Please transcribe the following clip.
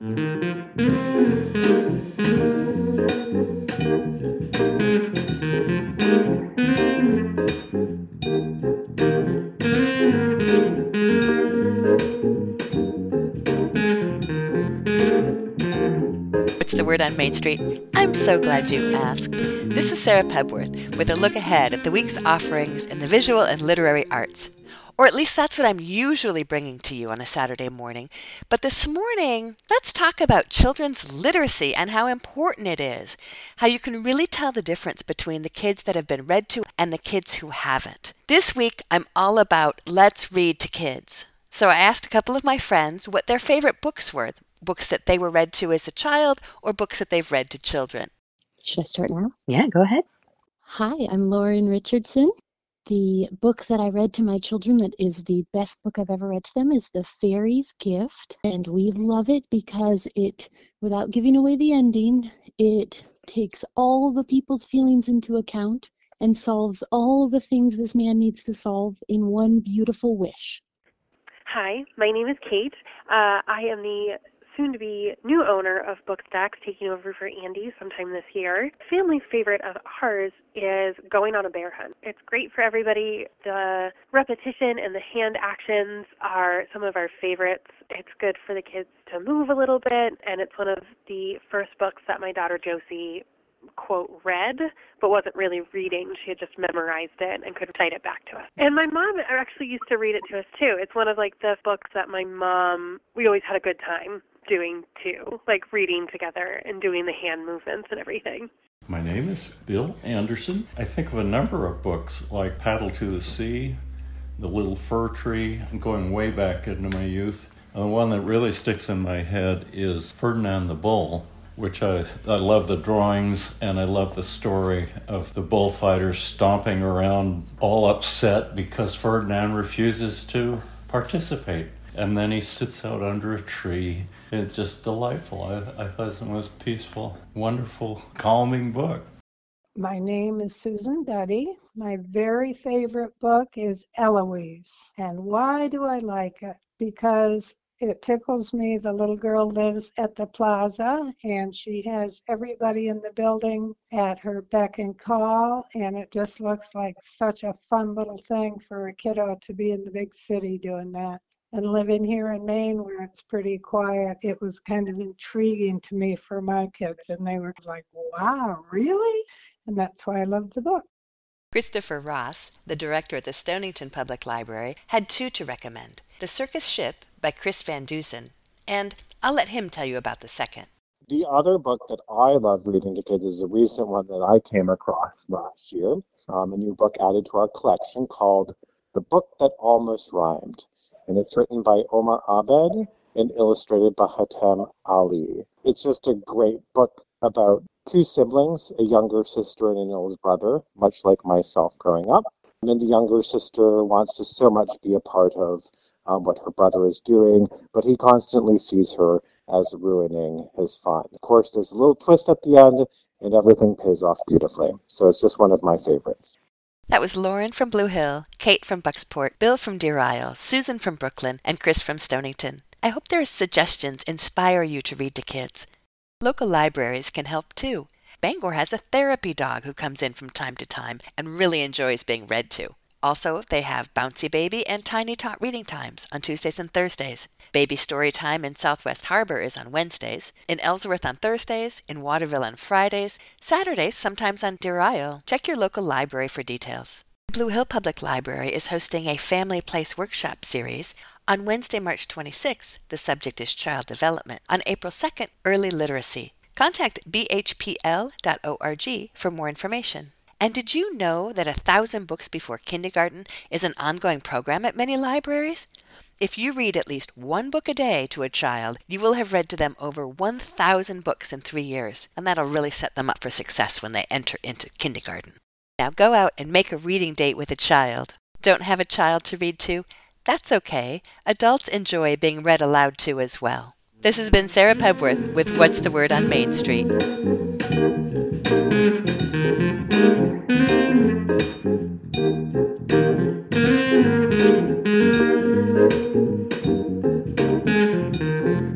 What's the word on Main Street? I'm so glad you asked. This is Sarah Pebworth with a look ahead at the week's offerings in the visual and literary arts. Or at least that's what I'm usually bringing to you on a Saturday morning. But this morning, let's talk about children's literacy and how important it is. How you can really tell the difference between the kids that have been read to and the kids who haven't. This week, I'm all about Let's Read to Kids. So I asked a couple of my friends what their favorite books were, books that they were read to as a child or books that they've read to children. Should I start now? Yeah, go ahead. Hi, I'm Lauren Richardson. The book that I read to my children that is the best book I've ever read to them is The Fairy's Gift. And we love it because it, without giving away the ending, it takes all the people's feelings into account and solves all the things this man needs to solve in one beautiful wish. Hi, my name is Kate. I am the soon-to-be new owner of Bookstacks, taking over for Andy sometime this year. Family favorite of ours is going on a bear hunt. It's great for everybody. The repetition and the hand actions are some of our favorites. It's good for the kids to move a little bit, and it's one of the first books that my daughter Josie quote read, but wasn't really reading. She had just memorized it and could recite it back to us. And my mom actually used to read it to us too. It's one of like the books that we always had a good time doing too, like reading together and doing the hand movements and everything. My name is Bill Anderson. I think of a number of books like Paddle to the Sea, The Little Fir Tree, going way back into my youth. The one that really sticks in my head is Ferdinand the Bull, which I love the drawings, and I love the story of the bullfighters stomping around all upset because Ferdinand refuses to participate. And then he sits out under a tree. It's just delightful. I thought it was the most peaceful, wonderful, calming book. My name is Susan Duddy. My very favorite book is Eloise. And why do I like it? Because it tickles me. The little girl lives at the plaza, and she has everybody in the building at her beck and call, and it just looks like such a fun little thing for a kiddo to be in the big city doing that. And living here in Maine where it's pretty quiet, it was kind of intriguing to me for my kids, and they were like, wow, really? And that's why I love the book. Christopher Ross, the director at the Stonington Public Library, had two to recommend. The Circus Ship by Chris Van Dusen, and I'll let him tell you about the second. The other book that I love reading to kids is a recent one that I came across last year, a new book added to our collection called The Book That Almost Rhymed. And it's written by Omar Abed and illustrated by Hatem Ali. It's just a great book about two siblings, a younger sister and an older brother, much like myself growing up. And then the younger sister wants to so much be a part of what her brother is doing, but he constantly sees her as ruining his fun. Of course, there's a little twist at the end, and everything pays off beautifully. So it's just one of my favorites. That was Lauren from Blue Hill, Kate from Bucksport, Bill from Deer Isle, Susan from Brooklyn, and Chris from Stonington. I hope their suggestions inspire you to read to kids. Local libraries can help too. Bangor has a therapy dog who comes in from time to time and really enjoys being read to. Also, they have Bouncy Baby and Tiny Tot reading times on Tuesdays and Thursdays. Baby Story Time in Southwest Harbor is on Wednesdays, in Ellsworth on Thursdays, in Waterville on Fridays, Saturdays sometimes on Deer Isle. Check your local library for details. Blue Hill Public Library is hosting a Family Place workshop series. On Wednesday, March 26th, the subject is child development. On April 2nd, early literacy. Contact bhpl.org for more information. And did you know that 1,000 Books Before Kindergarten is an ongoing program at many libraries? If you read at least one book a day to a child, you will have read to them over 1,000 books in 3 years, and that'll really set them up for success when they enter into kindergarten. Now go out and make a reading date with a child. Don't have a child to read to? That's okay. Adults enjoy being read aloud to as well. This has been Sarah Pebworth with What's the Word on Main Street.